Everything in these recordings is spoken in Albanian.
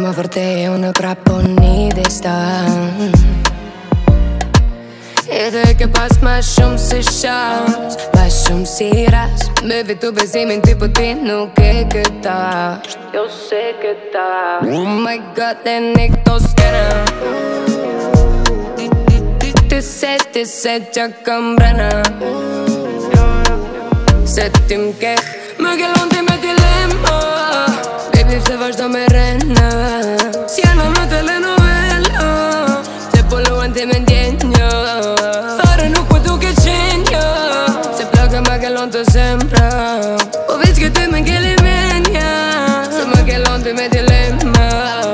më vërtej unë prapo një distan. Edhe ke pas ma shumë si shans, ma shumë si ras. Me vitu bezimin ty po ti nuk e këtash. Jo se këtash. Oh my god, e një këto skena. Ti se që kam brena. Se ti m'ke më kellon ti me dilema. Baby pse vazhdo me rena. Si janë në telenovela. Se polluan ti me ndjenja. Fare nuk po duke qenja. Se plaka ma kellon të zemra. Po veç që ty me ngelli menja. Se më kellon ti me dilema.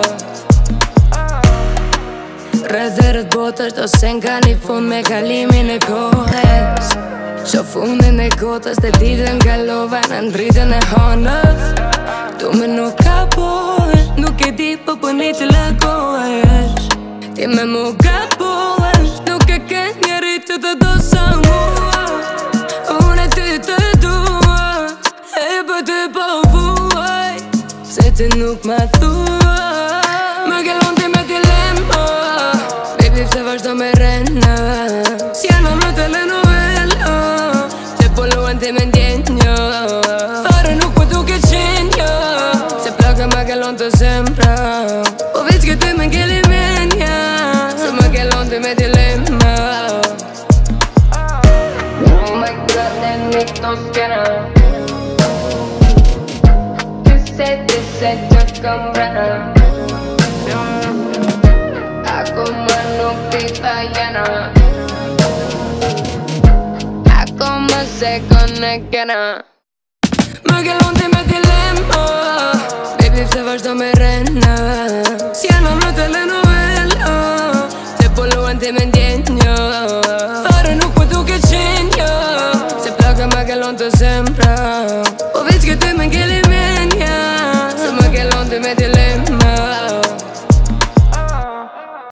Rreth botës do se nga një fund me kalimin e kohës. Qo fundin e kotës të ditën nga lova në ndritën e honës. Tu me nuk ka pohesh, nuk e di po një të lakohesh. Ti me mu ka pohesh, nuk e ke njeri që të do sa mua. Unë e ty të dua, e për ty po vuaj. Se ti nuk ma thua. Më kellon ti me dilema. Baby pse vazhdo me rena. Si janë në telenovela. Se polluan ti me ndjenja. Fare nuk po duke qenja. Se plaka ma kellon të zemra. Po veç që ty me ngelli menja. Se më kellon ti me dilema. Oh my god, e një këto skena. Ti se që kam brena. Ako më nuk ti ta jena. Ako më se kone kena. Më kellon ti me dilema. Baby pse vazhdo me rena. Si janë në telenovela. Se polluan ti me ndjenja. Fare nuk po duke qenja. Se plaka ma kellon të zemra. Po veç që ty me ngelli